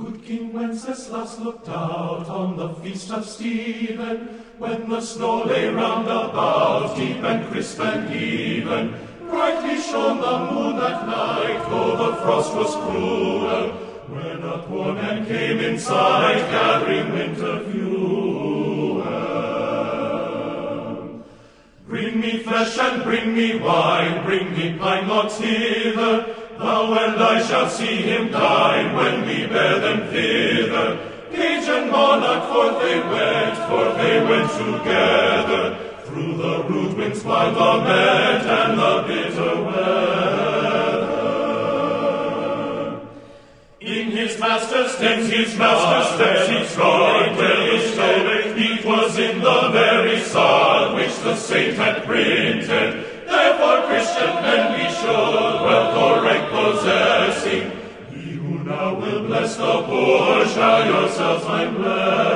Good King Wenceslas looked out on the feast of Stephen, when the snow lay round about, deep and crisp and even. Brightly shone the moon that night, though the frost was cruel, when a poor man came in sight, gathering winter fuel. Bring me flesh and bring me wine, bring me pine logs hither, thou and I shall see him dine, when we bear them thither. Page and monarch forth they went together, through the rude winds wild lament and the bitter weather. In his master's steps, he trod where the stone, it was in the very sod which the saint had printed. Therefore Christian men we should, wealth or rank possessing, ye who now will bless the poor, shall yourselves find blessing.